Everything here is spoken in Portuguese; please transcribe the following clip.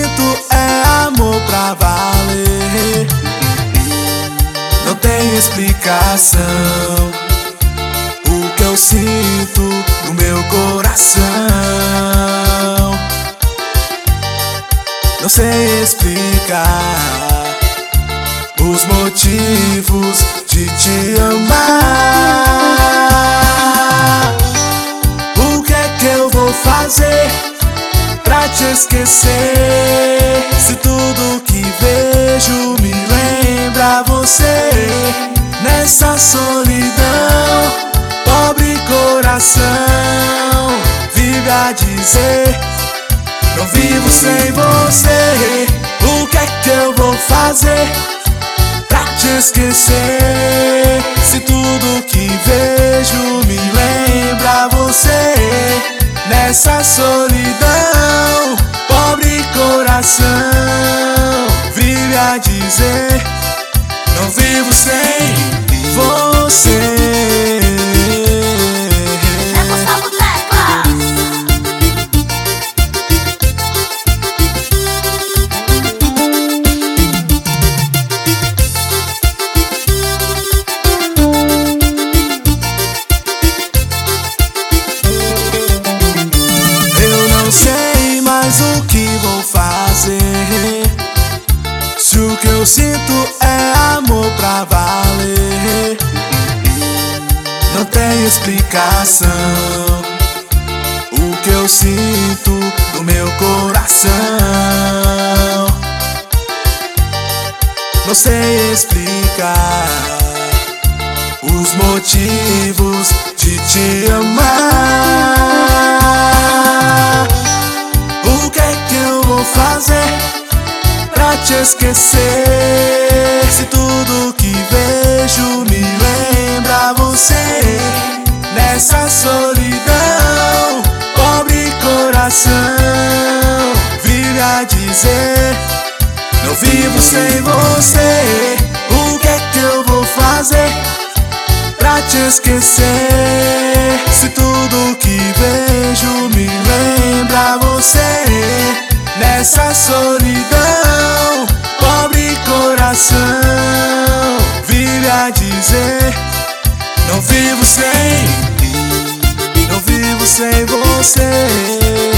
sinto é amor pra valer. Não tem explicação o que eu sinto no meu coração. Não sei explicar os motivos de te amar. O que é que eu vou fazer pra te esquecer, se tudo que vejo me lembra você? Nessa solidão, pobre coração vive a dizer: não vivo sem você. O que é que eu vou fazer pra te esquecer, se tudo que vejo me lembra você? Nessa solidão, pobre coração vive a dizer: não vivo sem você. Não sei mais o que vou fazer, se o que eu sinto é amor pra valer. Não tem explicação o que eu sinto no meu coração. Não sei explicar os motivos de te amar. O que é que eu vou fazer pra te esquecer, se tudo que vejo me lembra você? Nessa solidão, pobre coração vive a dizer: não vivo sem você. O que é que eu vou fazer pra te esquecer, se tudo que vejo me lembra você? Nessa solidão, pobre coração vive a dizer: não vivo sem você.